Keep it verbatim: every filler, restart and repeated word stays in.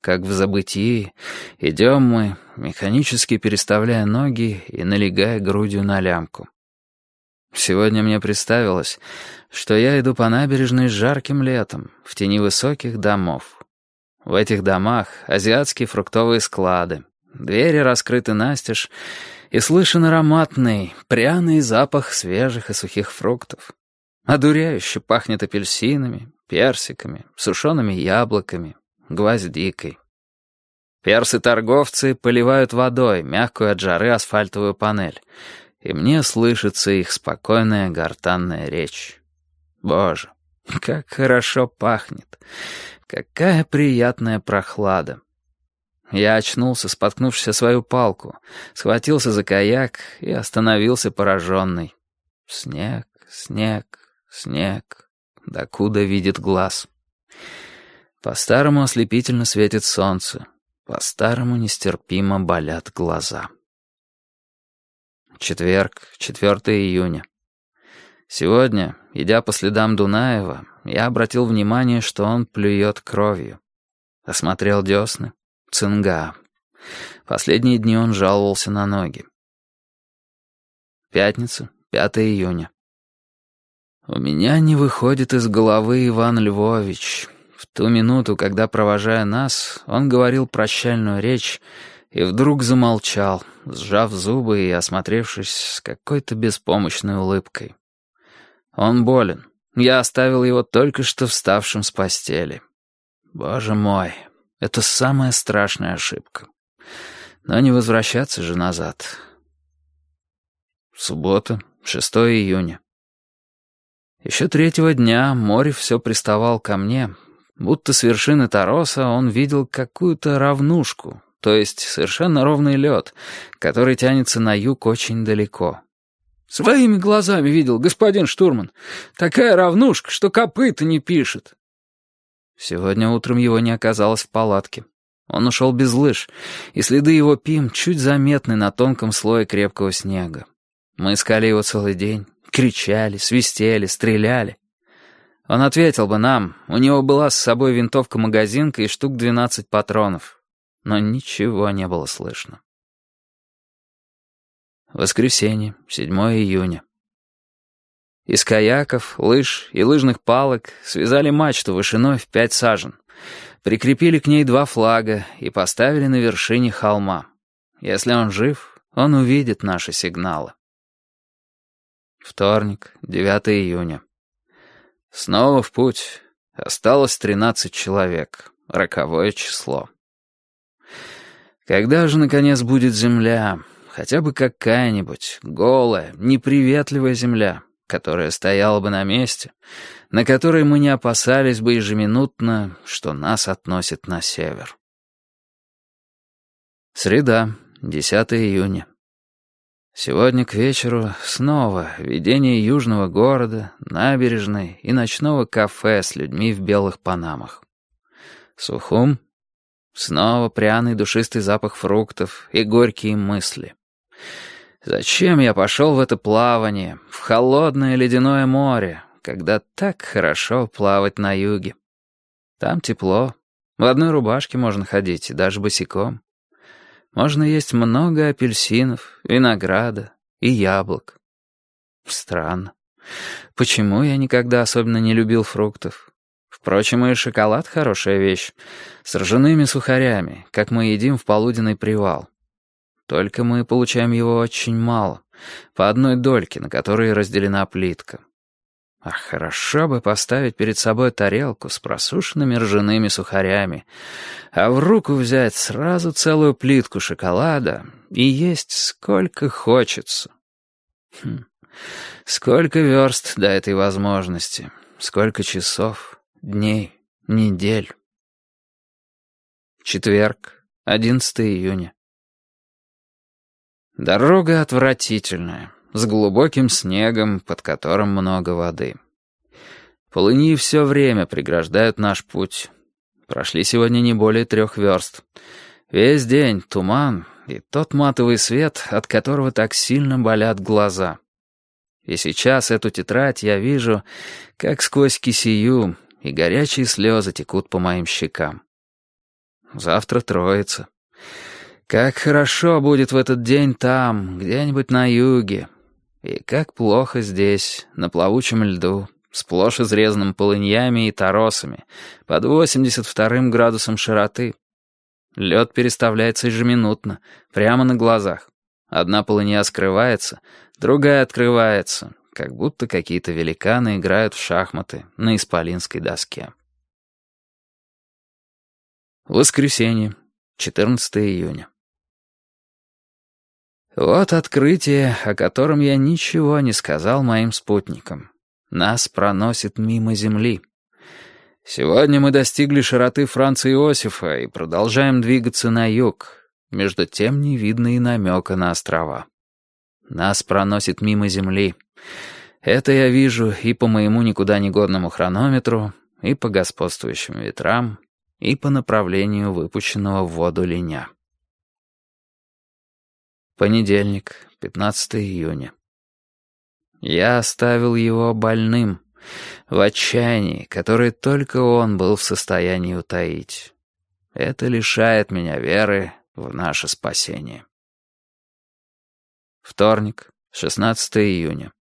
как в забытии, идем мы, механически переставляя ноги и налегая грудью на лямку. Сегодня мне представилось, что я иду по набережной жарким летом, в тени высоких домов. В этих домах азиатские фруктовые склады, двери раскрыты настежь, и слышен ароматный, пряный запах свежих и сухих фруктов. Одуряюще пахнет апельсинами, персиками, сушеными яблоками, гвоздикой. Персы-торговцы поливают водой мягкую от жары асфальтовую панель, и мне слышится их спокойная гортанная речь. Боже, как хорошо пахнет! Какая приятная прохлада! Я очнулся, споткнувшись о свою палку, схватился за каяк и остановился пораженный. Снег, снег, снег, докуда видит глаз. По-старому ослепительно светит солнце, по-старому нестерпимо болят глаза. Четверг, четвёртого июня. Сегодня, идя по следам Дунаева, я обратил внимание, что он плюет кровью. Осмотрел десны. Цинга. Последние дни он жаловался на ноги. Пятница, пятого июня. У меня не выходит из головы Иван Львович. В ту минуту, когда, провожая нас, он говорил прощальную речь, и вдруг замолчал, сжав зубы и осмотревшись с какой-то беспомощной улыбкой. Он болен. Я оставил его только что вставшим с постели. Боже мой, это самая страшная ошибка. Но не возвращаться же назад. Суббота, шестого июня. Еще третьего дня Морев все приставал ко мне, будто с вершины Тароса он видел какую-то равнушку, то есть совершенно ровный лед, который тянется на юг очень далеко. «Своими глазами видел, господин штурман. Такая равнушка, что копыта не пишет». Сегодня утром его не оказалось в палатке. Он ушел без лыж, и следы его пим чуть заметны на тонком слое крепкого снега. Мы искали его целый день, кричали, свистели, стреляли. Он ответил бы нам, у него была с собой винтовка-магазинка и штук двенадцать патронов. Но ничего не было слышно. Воскресенье, седьмого июня. Из каяков, лыж и лыжных палок связали мачту вышиной в пять сажен, прикрепили к ней два флага и поставили на вершине холма. Если он жив, он увидит наши сигналы. Вторник, девятого июня. Снова в путь. Осталось тринадцать человек. Роковое число. Когда же, наконец, будет земля? Хотя бы какая-нибудь голая, неприветливая земля, которая стояла бы на месте, на которой мы не опасались бы ежеминутно, что нас относит на север. Среда, десятого июня. Сегодня к вечеру снова видение южного города, набережной и ночного кафе с людьми в белых панамах. Сухум. Снова пряный душистый запах фруктов и горькие мысли. Зачем я пошел в это плавание, в холодное ледяное море, когда так хорошо плавать на юге? Там тепло, в одной рубашке можно ходить, и даже босиком. Можно есть много апельсинов, винограда и яблок. Странно. Почему я никогда особенно не любил фруктов? Впрочем, и шоколад — хорошая вещь, с ржаными сухарями, как мы едим в полуденный привал. Только мы получаем его очень мало, по одной дольке, на которой разделена плитка. Ах, хорошо бы поставить перед собой тарелку с просушенными ржаными сухарями, а в руку взять сразу целую плитку шоколада и есть сколько хочется. Хм. Сколько верст до этой возможности, сколько часов, дней, недель. Четверг, одиннадцатого июня. Дорога отвратительная, с глубоким снегом, под которым много воды. Полыни все время преграждают наш путь. Прошли сегодня не более трех верст. Весь день туман и тот матовый свет, от которого так сильно болят глаза. И сейчас эту тетрадь я вижу, как сквозь кисею, и горячие слезы текут по моим щекам. завтра Троица. Как хорошо будет в этот день там, где-нибудь на юге. И как плохо здесь, на плавучем льду, сплошь изрезанным полыньями и торосами, под восемьдесят вторым градусом широты. Лед переставляется ежеминутно, прямо на глазах. Одна полынья скрывается, другая открывается, как будто какие-то великаны играют в шахматы на исполинской доске. Воскресенье, четырнадцатое июня. Вот открытие, о котором я ничего не сказал моим спутникам. Нас проносит мимо Земли. Сегодня мы достигли широты Франца Иосифа и продолжаем двигаться на юг. Между тем не видно и намека на острова. Нас проносит мимо Земли. Это я вижу и по моему никуда не годному хронометру, и по господствующим ветрам, и по направлению выпущенного в воду линя. Понедельник, пятнадцатое июня. Я оставил его больным, в отчаянии, которое только он был в состоянии утаить. Это лишает меня веры в наше спасение. Вторник, шестнадцатое июня.